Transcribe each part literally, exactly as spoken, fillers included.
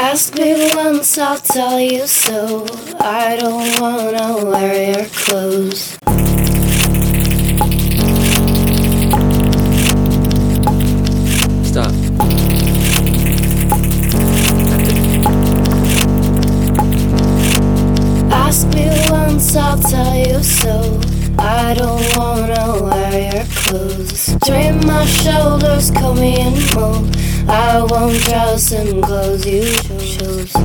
Ask me once, I'll tell you so. I don't wanna wear your clothes. Stop. Ask me once, I'll tell you so. I don't wanna wear your clothes. Drain my shoulders, coat me in wool. I won't dress in clothes you chose.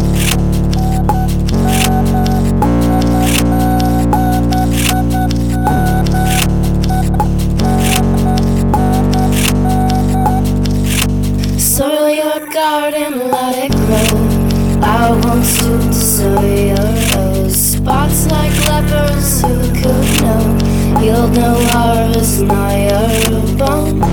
Soil your garden, let it grow. I won't stoop to sow your rose. Spots like lepers, who could know? Yield no harvest, not your bone.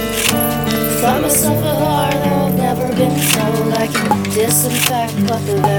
Found myself a heart I've never been told I can disinfect, but the